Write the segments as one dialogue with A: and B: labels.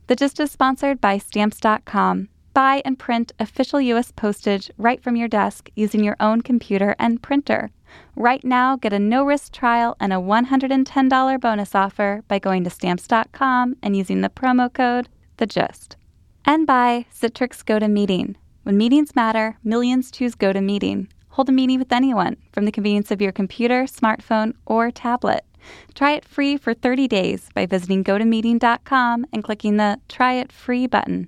A: The Gist is sponsored by Stamps.com. Buy and print official U.S. postage right from your desk using your own computer and printer. Right now, get a no-risk trial and a $110 bonus offer by going to Stamps.com and using the promo code THEGIST. And by Citrix GoToMeeting. When meetings matter, millions choose GoToMeeting. Hold a meeting with anyone from the convenience of your computer, smartphone, or tablet. Try it free for 30 days by visiting GoToMeeting.com and clicking the Try It Free button.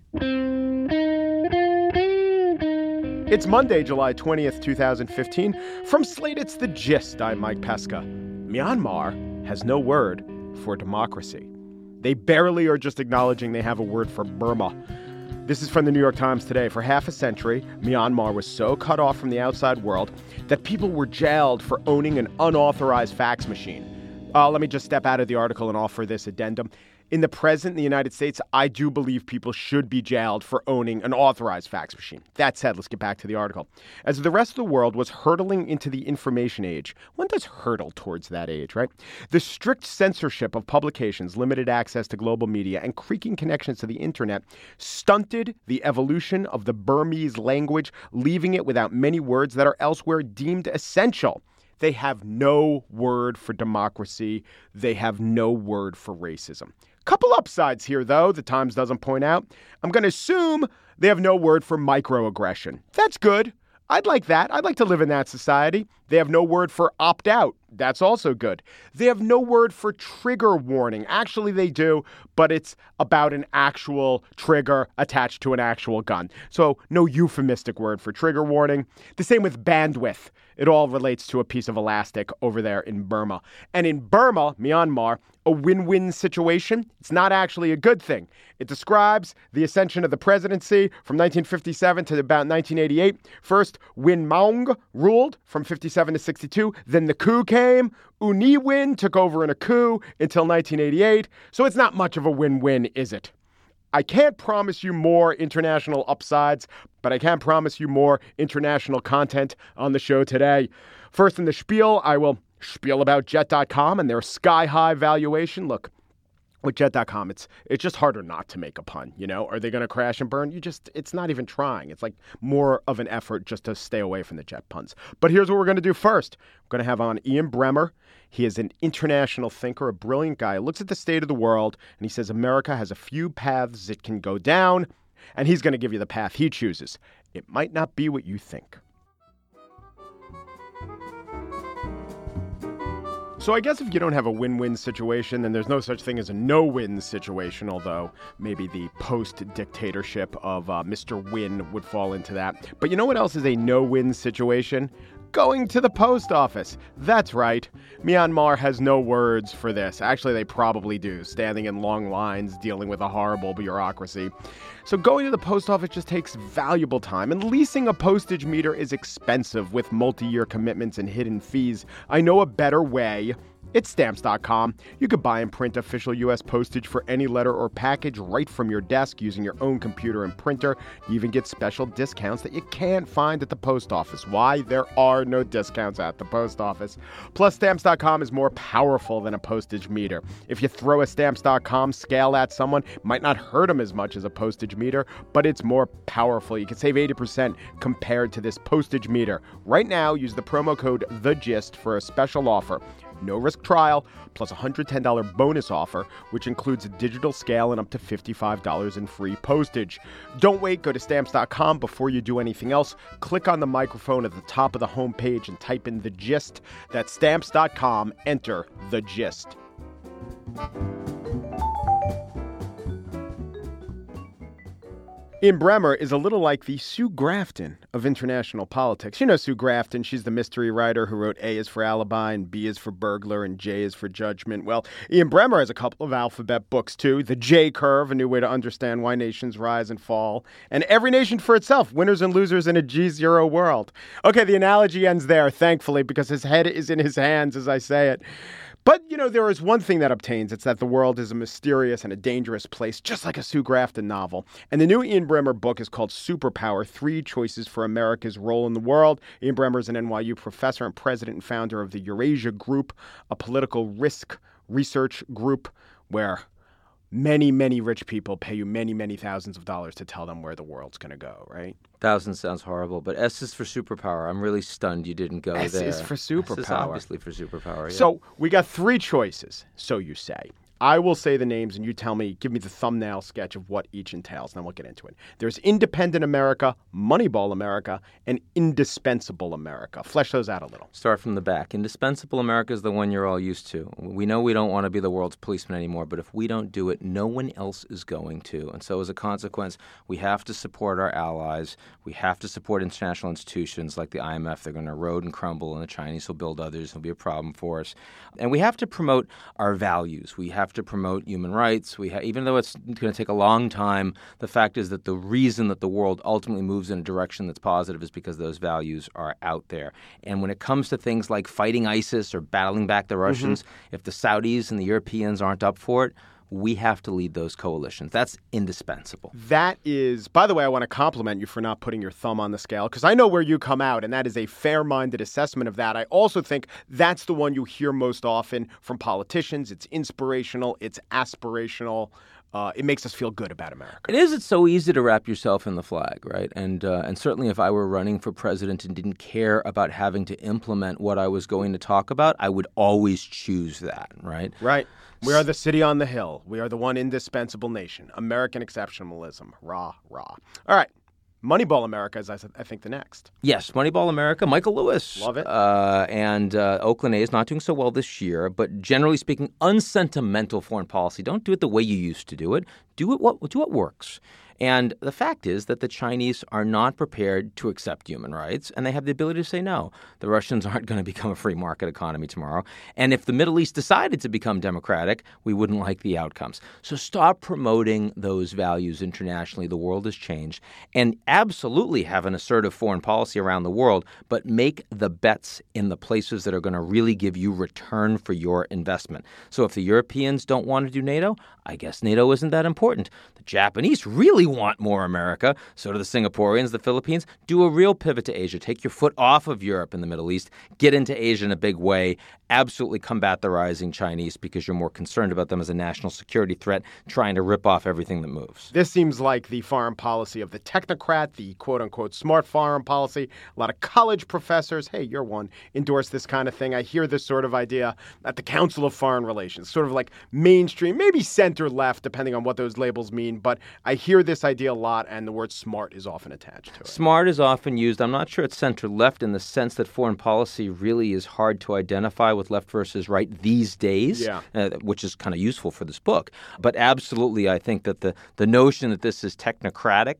B: It's Monday, July 20th, 2015. From Slate, it's The Gist. I'm Mike Pesca. Myanmar has no word for democracy. They barely are just acknowledging they have a word for Burma. This is from the New York Times today. For half a century, Myanmar was so cut off from the outside world that people were jailed for owning an unauthorized fax machine. Let me just step out of the article and offer this addendum. In the present, in the United States, I do believe people should be jailed for owning an authorized fax machine. That said, let's get back to the article. As the rest of the world was hurtling into the information age, one does hurtle towards that age, right? The strict censorship of publications, limited access to global media, and creaking connections to the internet stunted the evolution of the Burmese language, leaving it without many words that are elsewhere deemed essential. They have no word for democracy. They have no word for racism. Couple upsides here, though, the Times doesn't point out. I'm going to assume they have no word for microaggression. That's good. I'd like that. I'd like to live in that society. They have no word for opt-out. That's also good. They have no word for trigger warning. Actually, they do, but it's about an actual trigger attached to an actual gun. So no euphemistic word for trigger warning. The same with bandwidth. It all relates to a piece of elastic over there in Burma. And in Burma, Myanmar, a win-win situation. It's not actually a good thing. It describes the ascension of the presidency from 1957 to about 1988. First, Win Maung ruled from 57 to 62. Then the coup came. U Nhi Win took over in a coup until 1988. So it's not much of a win-win, is it? I can't promise you more international upsides, but I can promise you more international content on the show today. First in the spiel, I will spiel about Jet.com and their sky-high valuation. Look, with Jet.com, it's just harder not to make a pun, you know? Are they going to crash and burn? It's not even trying. It's like more of an effort just to stay away from the jet puns. But here's what we're going to do first. We're going to have on Ian Bremmer. He is an international thinker, a brilliant guy. He looks at the state of the world, and he says America has a few paths it can go down, and he's going to give you the path he chooses. It might not be what you think. So I guess if you don't have a win-win situation, then there's no such thing as a no-win situation, although maybe the post-dictatorship of Mr. Win would fall into that. But you know what else is a no-win situation? Going to the post office. That's right. Myanmar has no words for this. Actually, they probably do, standing in long lines, dealing with a horrible bureaucracy. So going to the post office just takes valuable time, and leasing a postage meter is expensive with multi-year commitments and hidden fees. I know a better way. It's Stamps.com. You could buy and print official U.S. postage for any letter or package right from your desk using your own computer and printer. You even get special discounts that you can't find at the post office. Why? There are no discounts at the post office. Plus, Stamps.com is more powerful than a postage meter. If you throw a Stamps.com scale at someone, it might not hurt them as much as a postage meter, but it's more powerful. You can save 80% compared to this postage meter. Right now, use the promo code THEGIST for a special offer. No risk trial, plus a $110 bonus offer, which includes a digital scale and up to $55 in free postage. Don't wait. Go to Stamps.com before you do anything else. Click on the microphone at the top of the homepage and type in The Gist. That's Stamps.com. Enter The Gist. Ian Bremmer is a little like the Sue Grafton of international politics. You know Sue Grafton. She's the mystery writer who wrote A is for Alibi and B is for Burglar and J is for Judgment. Well, Ian Bremmer has a couple of alphabet books, too. The J Curve, a new way to understand why nations rise and fall. And Every Nation for Itself, Winners and Losers in a G0 World. Okay, the analogy ends there, thankfully, because his head is in his hands as I say it. But, you know, there is one thing that obtains. It's that the world is a mysterious and a dangerous place, just like a Sue Grafton novel. And the new Ian Bremmer book is called Superpower, 3 Choices for America's Role in the World. Ian Bremmer is an NYU professor and president and founder of the Eurasia Group, a political risk research group where many, many rich people pay you many, many thousands of dollars to tell them where the world's going to go, right?
C: Thousands sounds horrible, but S is for superpower. I'm really stunned you didn't go there.
B: S is for superpower.
C: S is obviously for superpower, yeah.
B: So we got three choices, so you say. I will say the names and you tell me, give me the thumbnail sketch of what each entails, and then we'll get into it. There's Independent America, Moneyball America, and Indispensable America. Flesh those out a little.
C: Start from the back. Indispensable America is the one you're all used to. We know we don't want to be the world's policeman anymore, but if we don't do it, no one else is going to. And so as a consequence, we have to support our allies. We have to support international institutions like the IMF. They're going to erode and crumble, and the Chinese will build others. It'll be a problem for us. And we have to promote our values. We have to promote human rights. Even though it's going to take a long time, the fact is that the reason that the world ultimately moves in a direction that's positive is because those values are out there. And when it comes to things like fighting ISIS or battling back the Russians, if the Saudis and the Europeans aren't up for it, we have to lead those coalitions. That's indispensable.
B: That is, by the way, I want to compliment you for not putting your thumb on the scale, because I know where you come out, and that is a fair-minded assessment of that. I also think that's the one you hear most often from politicians. It's inspirational. It's aspirational. It makes us feel good about America.
C: It is. It's so easy to wrap yourself in the flag, right? And certainly if I were running for president and didn't care about having to implement what I was going to talk about, I would always choose that, right?
B: Right. We are the city on the hill. We are the one indispensable nation. American exceptionalism. Rah, rah. All right. Moneyball America is, I think, the next.
C: Yes, Moneyball America. Michael Lewis.
B: Love it.
C: And Oakland A's not doing so well this year, but generally speaking, unsentimental foreign policy. Don't do it the way you used to do it. Do what works. And the fact is that the Chinese are not prepared to accept human rights, and they have the ability to say no. The Russians aren't going to become a free market economy tomorrow. And if the Middle East decided to become democratic, we wouldn't like the outcomes. So stop promoting those values internationally. The world has changed. And absolutely have an assertive foreign policy around the world, but make the bets in the places that are going to really give you return for your investment. So if the Europeans don't want to do NATO, I guess NATO isn't that important. The Japanese really want more America. So do the Singaporeans, the Philippines. Do a real pivot to Asia. Take your foot off of Europe and the Middle East. Get into Asia in a big way. Absolutely combat the rising Chinese because you're more concerned about them as a national security threat, trying to rip off everything that moves.
B: This seems like the foreign policy of the technocrat, the quote-unquote smart foreign policy. A lot of college professors, hey, you're one, endorse this kind of thing. I hear this sort of idea at the Council of Foreign Relations, sort of like mainstream, maybe center-left, depending on what those labels mean. But I hear this idea a lot, and the word smart is often attached to it.
C: Smart is often used. I'm not sure it's center-left in the sense that foreign policy really is hard to identify with left versus right these days, which is kind of useful for this book. But absolutely, I think that the notion that this is technocratic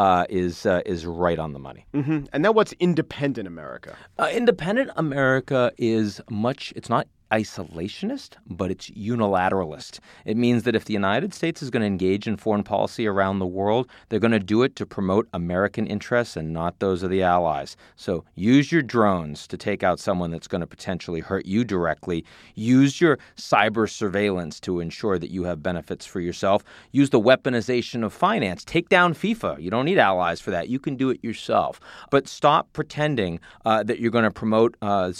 C: is right on the money.
B: Mm-hmm. And then what's independent America?
C: Independent America is it's not isolationist, but it's unilateralist. It means that if the United States is going to engage in foreign policy around the world, they're going to do it to promote American interests and not those of the allies. So use your drones to take out someone that's going to potentially hurt you directly. Use your cyber surveillance to ensure that you have benefits for yourself. Use the weaponization of finance. Take down FIFA. You don't need allies for that. You can do it yourself. But stop pretending that you're going to promote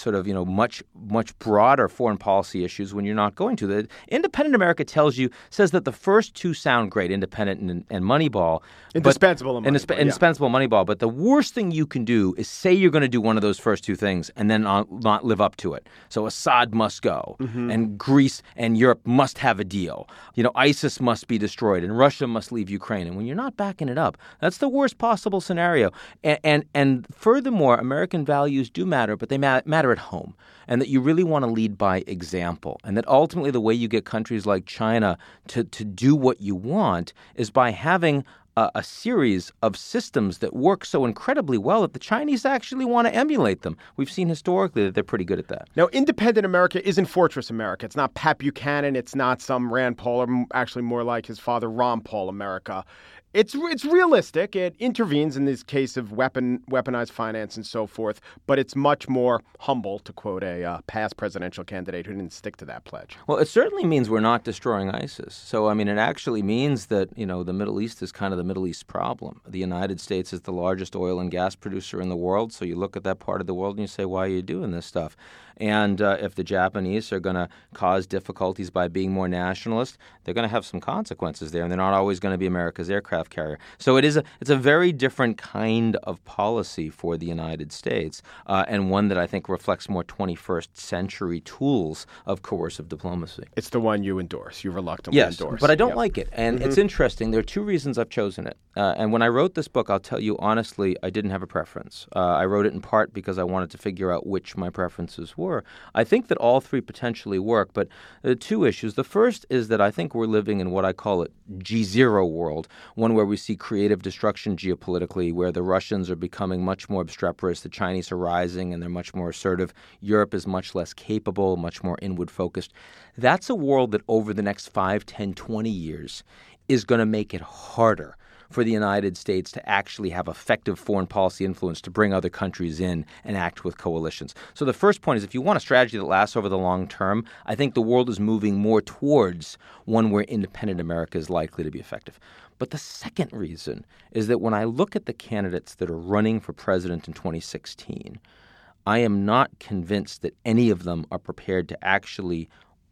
C: much broader foreign policy issues when you're not going to. The Independent America says that the first two sound great, Independent and Moneyball.
B: Indispensable and Moneyball.
C: Indispensable Moneyball. But the worst thing you can do is say you're going to do one of those first two things and then not live up to it. So Assad must go, and Greece and Europe must have a deal. ISIS must be destroyed, and Russia must leave Ukraine. And when you're not backing it up, that's the worst possible scenario. And furthermore, American values do matter, but they matter at home. And that you really want to lead by example. And that ultimately the way you get countries like China to do what you want is by having a series of systems that work so incredibly well that the Chinese actually want to emulate them. We've seen historically that they're pretty good at that.
B: Now, Independent America isn't Fortress America. It's not Pat Buchanan. It's not some Rand Paul, or actually more like his father, Ron Paul America. It's realistic. It intervenes in this case of weaponized finance and so forth, but it's much more humble, to quote a past presidential candidate who didn't stick to that pledge.
C: Well, it certainly means we're not destroying ISIS. So, it actually means that, the Middle East is kind of the Middle East problem. The United States is the largest oil and gas producer in the world, so you look at that part of the world and you say, why are you doing this stuff? And if the Japanese are going to cause difficulties by being more nationalist, they're going to have some consequences there, and they're not always going to be America's aircraft carrier. So it's a very different kind of policy for the United States, and one that I think reflects more 21st century tools of coercive diplomacy.
B: It's the one you endorse. You reluctantly endorse.
C: Yes, but I don't like it. And it's interesting. There are two reasons I've chosen it. And when I wrote this book, I'll tell you honestly, I didn't have a preference. I wrote it in part because I wanted to figure out which my preferences were. I think that all three potentially work, but two issues. The first is that I think we're living in what I call a G0 world, one where we see creative destruction geopolitically, where the Russians are becoming much more obstreperous, the Chinese are rising, and they're much more assertive. Europe is much less capable, much more inward-focused. That's a world that over the next 5, 10, 20 years is going to make it harder for the United States to actually have effective foreign policy influence to bring other countries in and act with coalitions. So the first point is, if you want a strategy that lasts over the long term, I think the world is moving more towards one where independent America is likely to be effective. But the second reason is that when I look at the candidates that are running for president in 2016, I am not convinced that any of them are prepared to actually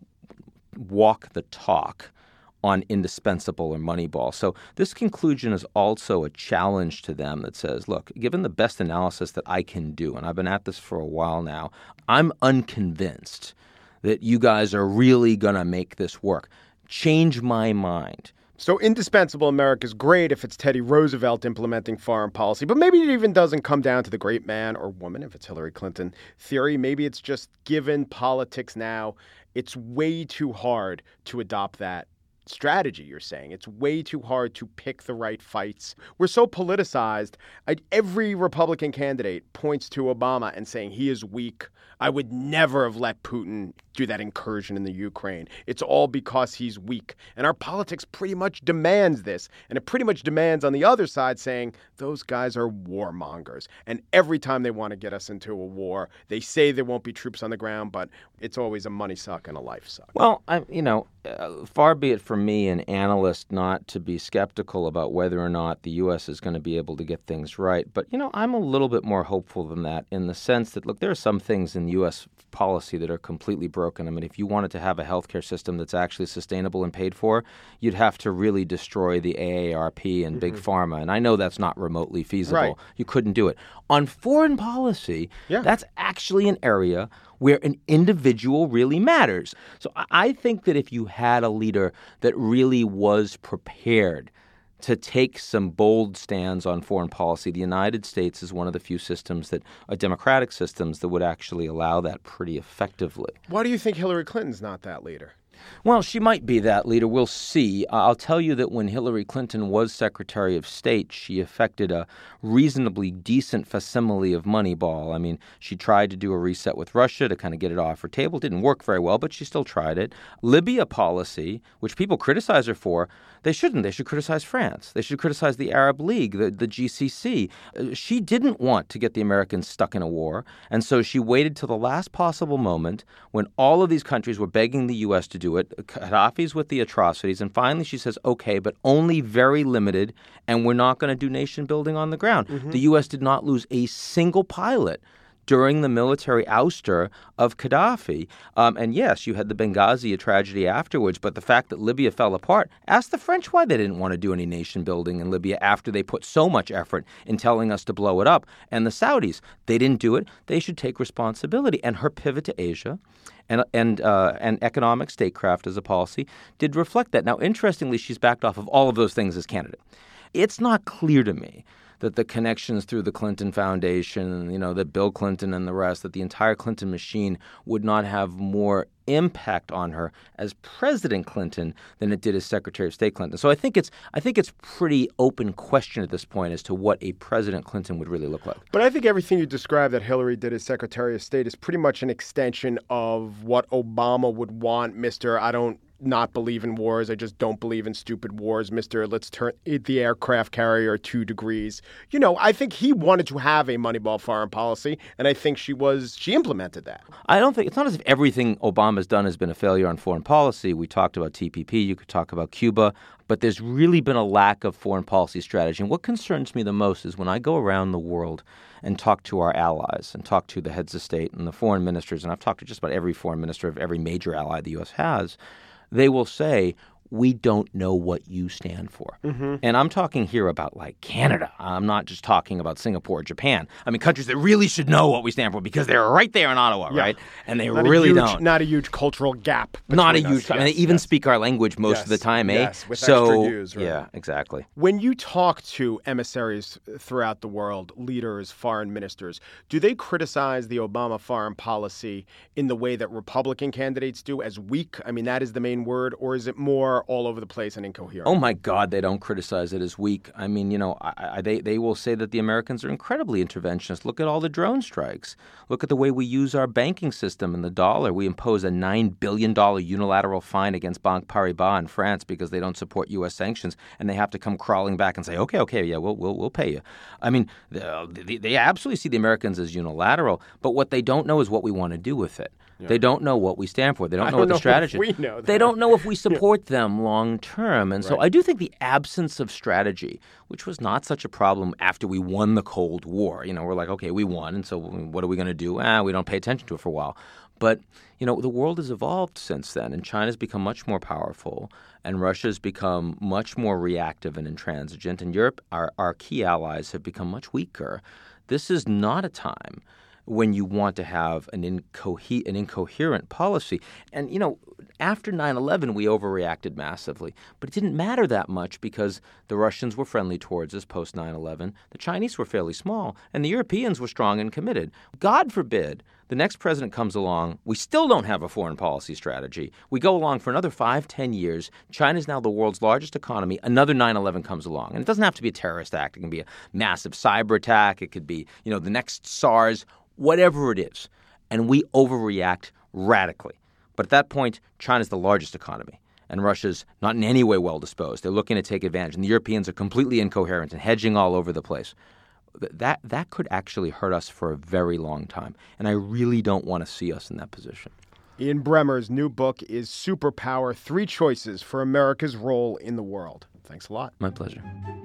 C: walk the talk on indispensable or Moneyball. So this conclusion is also a challenge to them that says, look, given the best analysis that I can do, and I've been at this for a while now, I'm unconvinced that you guys are really going to make this work. Change my mind.
B: So indispensable America is great if it's Teddy Roosevelt implementing foreign policy, but maybe it even doesn't come down to the great man or woman if it's Hillary Clinton theory. Maybe it's just given politics now, it's way too hard to adopt that strategy, you're saying. It's way too hard to pick the right fights. We're so politicized. Every Republican candidate points to Obama and saying he is weak. I would never have let Putin do that incursion in the Ukraine. It's all because he's weak. And our politics pretty much demands this. And it pretty much demands on the other side saying those guys are warmongers. And every time they want to get us into a war, they say there won't be troops on the ground, but it's always a money suck and a life suck.
C: Well, far be it from me, an analyst, not to be skeptical about whether or not the U.S. is going to be able to get things right. But, I'm a little bit more hopeful than that in the sense that, look, there are some things in U.S. policy that are completely broken. I mean, if you wanted to have a healthcare system that's actually sustainable and paid for, you'd have to really destroy the AARP and Big Pharma. And I know that's not remotely feasible.
B: Right.
C: You couldn't do it. On foreign policy, that's actually an area where an individual really matters. So I think that if you had a leader that really was prepared to take some bold stands on foreign policy, the United States is one of the few systems democratic systems that would actually allow that pretty effectively.
B: Why do you think Hillary Clinton's not that leader?
C: Well, she might be that leader. We'll see. I'll tell you that when Hillary Clinton was Secretary of State, she effected a reasonably decent facsimile of Moneyball. I mean, she tried to do a reset with Russia to kind of get it off her table. It didn't work very well, but she still tried it. Libya policy, which people criticize her for, they shouldn't. They should criticize France. They should criticize the Arab League, the GCC. She didn't want to get the Americans stuck in a war, and so she waited till the last possible moment when all of these countries were begging the U.S. to do it. Gaddafi's with the atrocities, and finally she says, okay, but only very limited, and we're not going to do nation building on the ground. The U.S. did not lose a single pilot during the military ouster of Gaddafi. And yes, you had the Benghazi tragedy afterwards, but the fact that Libya fell apart, ask the French why they didn't want to do any nation building in Libya after they put so much effort in telling us to blow it up. And the Saudis, they didn't do it. They should take responsibility. And her pivot to Asia and economic statecraft as a policy did reflect that. Now, interestingly, she's backed off of all of those things as candidate. It's not clear to me that the connections through the Clinton Foundation, that Bill Clinton and the rest, that the entire Clinton machine would not have more impact on her as President Clinton than it did as Secretary of State Clinton. So I think it's pretty open question at this point as to what a President Clinton would really look like.
B: But I think everything you described that Hillary did as Secretary of State is pretty much an extension of what Obama would want, Mr. I don't not believe in wars. I just don't believe in stupid wars, Mr. Let's turn the aircraft carrier 2 degrees. I think he wanted to have a Moneyball foreign policy, and I think she implemented that.
C: I don't think it's not as if everything Obama's done has been a failure on foreign policy. We talked about TPP. You could talk about Cuba. But there's really been a lack of foreign policy strategy. And what concerns me the most is when I go around the world and talk to our allies and talk to the heads of state and the foreign ministers, and I've talked to just about every foreign minister of every major ally the U.S. has, they will say, we don't know what you stand for. Mm-hmm. And I'm talking here about like Canada. I'm not just talking about Singapore or Japan. I mean, countries that really should know what we stand for because they're right there in Ottawa, right? And they really don't.
B: Not a huge cultural gap.
C: Not a huge. They even speak our language most of the time, eh?
B: Yes, with extra U's, right?
C: Yeah, exactly.
B: When you talk to emissaries throughout the world, leaders, foreign ministers, do they criticize the Obama foreign policy in the way that Republican candidates do, as weak? I mean, that is the main word, or is it more all over the place and incoherent?
C: Oh, my God, they don't criticize it as weak. I mean, they will say that the Americans are incredibly interventionist. Look at all the drone strikes. Look at the way we use our banking system and the dollar. We impose a $9 billion unilateral fine against Banque Paribas in France because they don't support U.S. sanctions, and they have to come crawling back and say, okay, yeah, we'll pay you. I mean, they absolutely see the Americans as unilateral, but what they don't know is what we want to do with it. Yeah. They don't know what we stand for. They don't know what the strategy is.
B: We know that.
C: They don't know if we support them long term. And so I do think the absence of strategy, which was not such a problem after we won the Cold War, we're like, okay, we won. And so what are we going to do? We don't pay attention to it for a while. But, the world has evolved since then, and China's become much more powerful, and Russia's become much more reactive and intransigent, and Europe, our key allies, have become much weaker. This is not a time when you want to have an incoherent policy. And, after 9/11, we overreacted massively. But it didn't matter that much because the Russians were friendly towards us post 9/11. The Chinese were fairly small, and the Europeans were strong and committed. God forbid the next president comes along. We still don't have a foreign policy strategy. We go along for another 5-10 years. China's now the world's largest economy. Another 9/11 comes along. And it doesn't have to be a terrorist act. It can be a massive cyber attack. It could be, the next SARS. Whatever it is, and we overreact radically. But at that point, China's the largest economy, and Russia's not in any way well disposed. They're looking to take advantage, and the Europeans are completely incoherent and hedging all over the place. That could actually hurt us for a very long time, and I really don't want to see us in that position.
B: Ian Bremmer's new book is Superpower: 3 Choices for America's Role in the World. Thanks a lot.
C: My pleasure.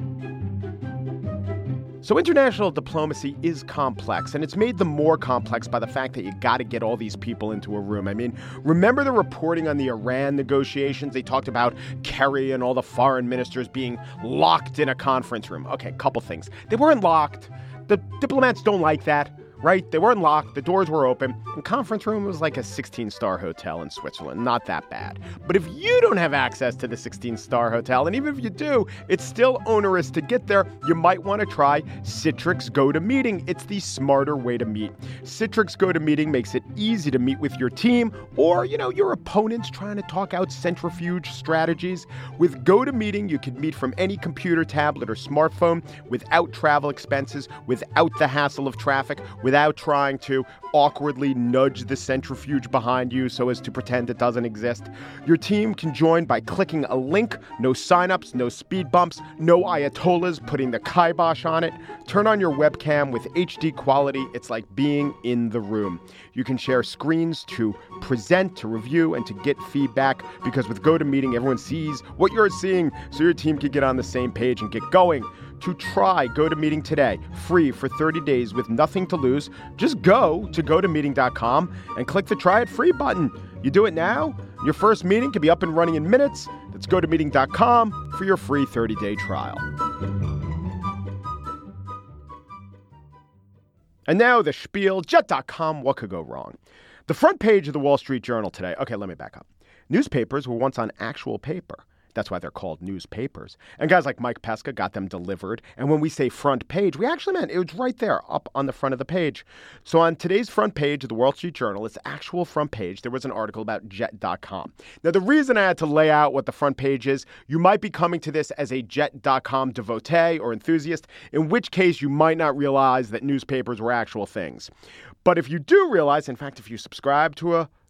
B: So international diplomacy is complex, and it's made the more complex by the fact that you got to get all these people into a room. I mean, remember the reporting on the Iran negotiations? They talked about Kerry and all the foreign ministers being locked in a conference room. Okay, couple things. They weren't locked. The diplomats don't like that. Right? They weren't locked. The doors were open. And conference room was like a 16-star hotel in Switzerland. Not that bad. But if you don't have access to the 16-star hotel, and even if you do, it's still onerous to get there, you might want to try Citrix GoToMeeting. It's the smarter way to meet. Citrix GoToMeeting makes it easy to meet with your team or, your opponents trying to talk out centrifuge strategies. With GoToMeeting, you can meet from any computer, tablet, or smartphone without travel expenses, without the hassle of traffic, without trying to awkwardly nudge the centrifuge behind you so as to pretend it doesn't exist. Your team can join by clicking a link. No signups, no speed bumps, no Ayatollahs putting the kibosh on it. Turn on your webcam with HD quality. It's like being in the room. You can share screens to present, to review, and to get feedback because with GoToMeeting, everyone sees what you're seeing so your team can get on the same page and get going. To try GoToMeeting today, free for 30 days with nothing to lose, just go to GoToMeeting.com and click the Try It Free button. You do it now, your first meeting can be up and running in minutes. That's GoToMeeting.com for your free 30-day trial. And now the spiel, Jet.com, what could go wrong? The front page of the Wall Street Journal today. Okay, let me back up. Newspapers were once on actual paper. That's why they're called newspapers. And guys like Mike Pesca got them delivered. And when we say front page, we actually meant it was right there up on the front of the page. So on today's front page of the Wall Street Journal, its actual front page, there was an article about Jet.com. Now, the reason I had to lay out what the front page is, you might be coming to this as a Jet.com devotee or enthusiast, in which case you might not realize that newspapers were actual things. But if you do realize, in fact, if you subscribe to a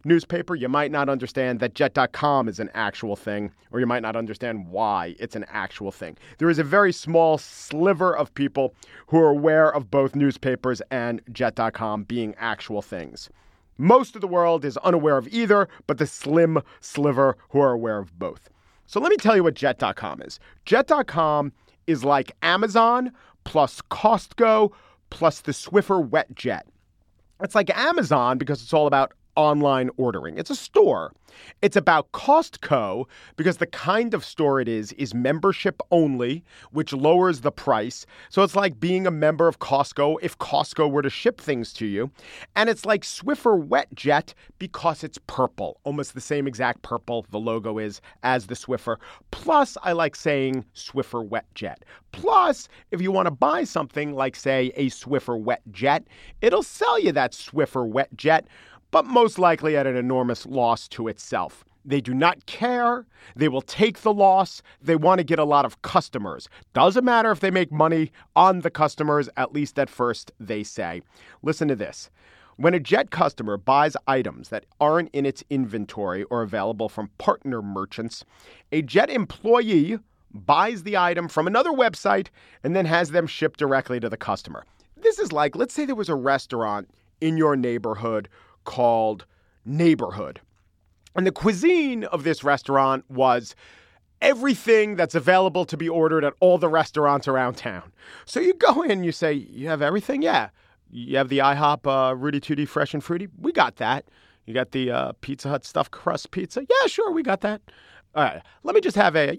B: newspaper, you might not understand that Jet.com is an actual thing, or you might not understand why it's an actual thing. There is a very small sliver of people who are aware of both newspapers and Jet.com being actual things. Most of the world is unaware of either, but the slim sliver who are aware of both. So let me tell you what Jet.com is. Jet.com is like Amazon plus Costco plus the Swiffer wet jet. It's like Amazon because it's all about online ordering. It's a store. It's about Costco because the kind of store it is membership only, which lowers the price. So it's like being a member of Costco if Costco were to ship things to you. And it's like Swiffer Wet Jet because it's purple, almost the same exact purple the logo is as the Swiffer. Plus, I like saying Swiffer Wet Jet. Plus, if you want to buy something like, say, a Swiffer Wet Jet, it'll sell you that Swiffer Wet Jet, but most likely at an enormous loss to itself. They do not care. They will take the loss. They want to get a lot of customers. Doesn't matter if they make money on the customers, at least at first, they say. Listen to this. When a Jet customer buys items that aren't in its inventory or available from partner merchants, a Jet employee buys the item from another website and then has them shipped directly to the customer. This is like, let's say there was a restaurant in your neighborhood called Neighborhood. And the cuisine of this restaurant was everything that's available to be ordered at all the restaurants around town. So you go in, you say, you have everything? Yeah. You have the IHOP Rudy Tooty Fresh and Fruity? We got that. You got the Pizza Hut stuffed crust pizza? Yeah, sure, we got that. All right, let me just have a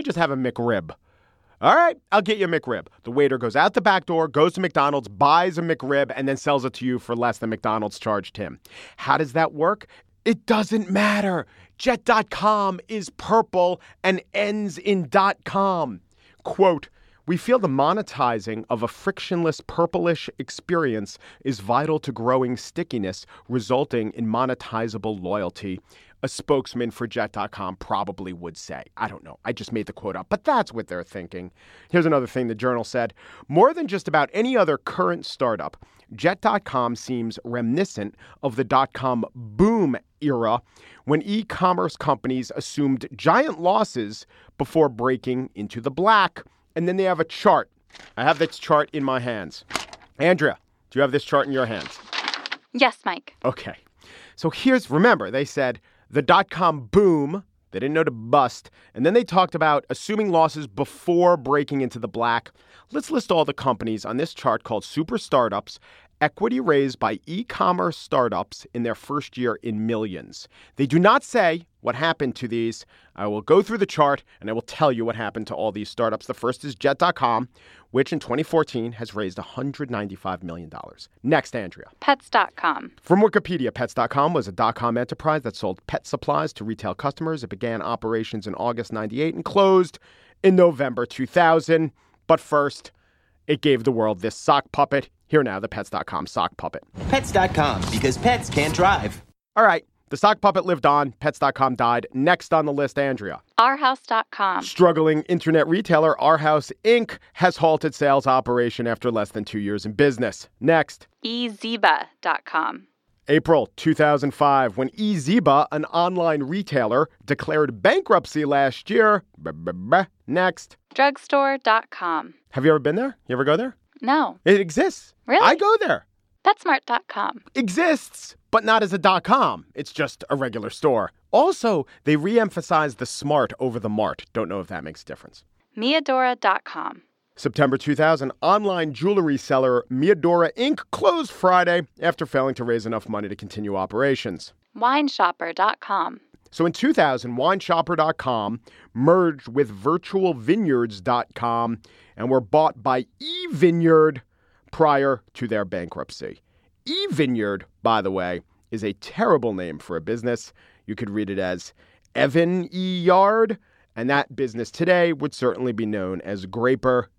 B: McRib. All right, I'll get you a McRib. The waiter goes out the back door, goes to McDonald's, buys a McRib, and then sells it to you for less than McDonald's charged him. How does that work? It doesn't matter. Jet.com is purple and ends in .com. Quote, we feel the monetizing of a frictionless purplish experience is vital to growing stickiness, resulting in monetizable loyalty. A spokesman for Jet.com probably would say. I don't know. I just made the quote up, but that's what they're thinking. Here's another thing the Journal said. More than just about any other current startup, Jet.com seems reminiscent of the .com boom era when e-commerce companies assumed giant losses before breaking into the black. And then they have a chart. I have this chart in my hands. Andrea, do you have this chart in your hands?
A: Yes, Mike.
B: Okay. So remember, they said the .com boom, they didn't know to bust, and then they talked about assuming losses before breaking into the black. Let's list all the companies on this chart called Super Startups, equity raised by e-commerce startups in their first year in millions. They do not say what happened to these. I will go through the chart and I will tell you what happened to all these startups. The first is Jet.com, which in 2014 has raised $195 million. Next, Andrea.
A: Pets.com.
B: From Wikipedia, Pets.com was a .com enterprise that sold pet supplies to retail customers. It began operations in August 98 and closed in November 2000. But first, it gave the world this sock puppet. Here now, the Pets.com sock puppet.
D: Pets.com, because pets can't drive.
B: All right. The sock puppet lived on. Pets.com died. Next on the list, Andrea.
A: Ourhouse.com.
B: Struggling internet retailer Our House Inc. has halted sales operation after less than 2 years in business. Next.
A: eZeba.com.
B: April 2005, when eZeba, an online retailer, declared bankruptcy last year. Next.
A: Drugstore.com.
B: Have you ever been there? You ever go there?
A: No.
B: It exists.
A: Really?
B: I go there.
A: PetSmart.com.
B: Exists, but not as a .com. It's just a regular store. Also, they re-emphasize the smart over the mart. Don't know if that makes a difference.
A: Miadora.com.
B: September 2000, online jewelry seller Miadora Inc. closed Friday after failing to raise enough money to continue operations.
A: Wineshopper.com.
B: So in 2000, wineshopper.com merged with virtualvineyards.com and were bought by eVineyard prior to their bankruptcy. eVineyard, by the way, is a terrible name for a business. You could read it as Evan E. Yard, and that business today would certainly be known as Graper,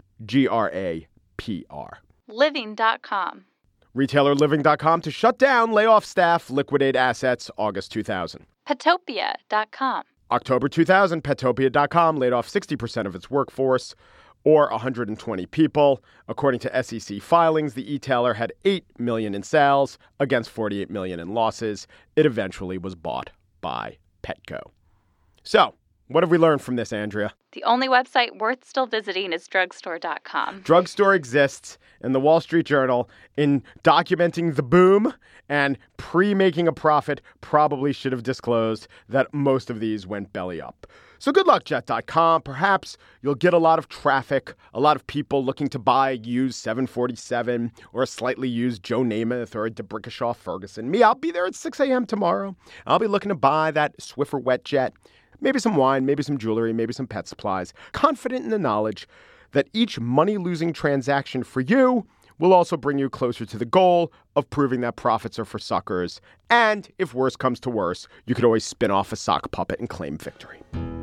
B: G-R-A-P-R.
A: Living.com.
B: Retailer Living.com to shut down, lay off staff, liquidate assets, August 2000.
A: Petopia.com.
B: October 2000, Petopia.com laid off 60% of its workforce. or 120 people. According to SEC filings, the e-tailer had $8 million in sales against $48 million in losses. It eventually was bought by Petco. So, what have we learned from this, Andrea?
A: The only website worth still visiting is drugstore.com.
B: Drugstore exists, and the Wall Street Journal, in documenting the boom and pre-making a profit, probably should have disclosed that most of these went belly up. So good luck, Jet.com. Perhaps you'll get a lot of traffic, a lot of people looking to buy a used 747 or a slightly used Joe Namath or a DeBrickashaw Ferguson. Me, I'll be there at 6 a.m. tomorrow. I'll be looking to buy that Swiffer WetJet. Maybe some wine, maybe some jewelry, maybe some pet supplies. Confident in the knowledge that each money-losing transaction for you will also bring you closer to the goal of proving that profits are for suckers. And if worse comes to worse, you could always spin off a sock puppet and claim victory.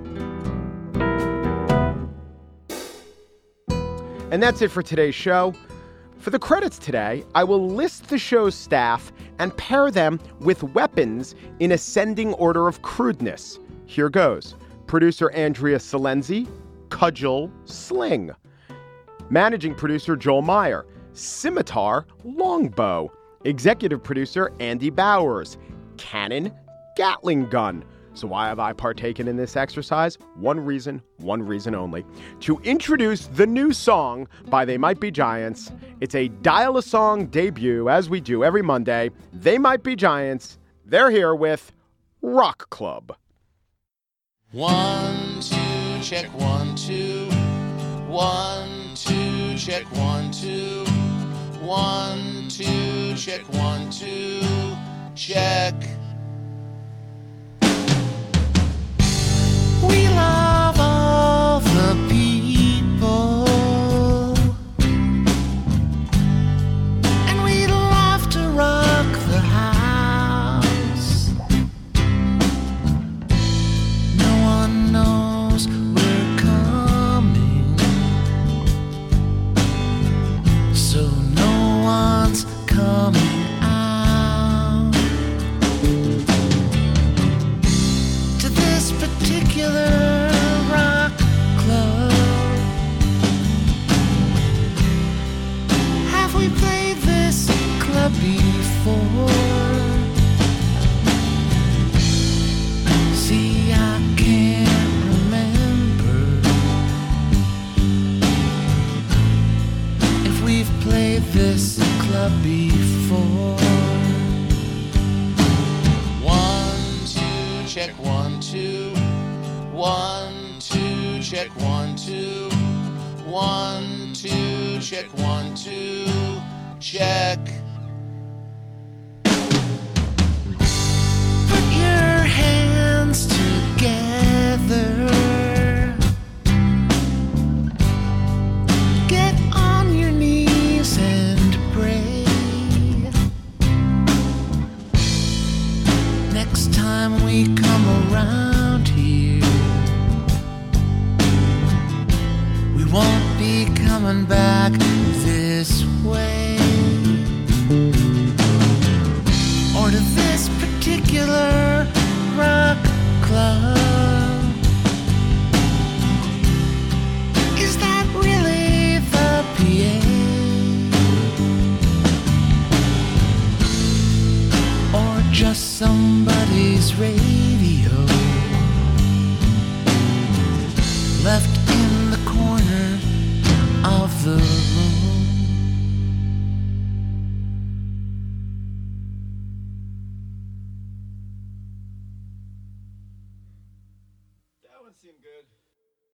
B: And that's it for today's show. For the credits today, I will list the show's staff and pair them with weapons in ascending order of crudeness. Here goes. Producer Andrea Silenzi, cudgel, sling. Managing producer Joel Meyer, scimitar, longbow. Executive producer Andy Bowers, cannon, Gatling gun. So why have I partaken in this exercise? One reason only. To introduce the new song by They Might Be Giants. It's a Dial-A-Song debut, as we do every Monday. They Might Be Giants. They're here with Rock Club.
E: 1, 2, check 1, 2. 1, 2, check 1, 2. 1, 2, check 1, 2. Check. We love all the people, and we love to rock the house. No one knows we're coming, so no one's coming out to this particular rock club. Have we played this club before? See, I can't remember if we've played this club before. 1, 2, check 1, 2. 1, 2, check 1, 2. 1, 2, check 1, 2. Check. Put your hands together. Get on your knees and pray. Next time we come around here, we won't be coming back this way, or to this particular rock club. Is that really the PA? Or just somebody's radio left in the corner of the room?
B: That one seemed good.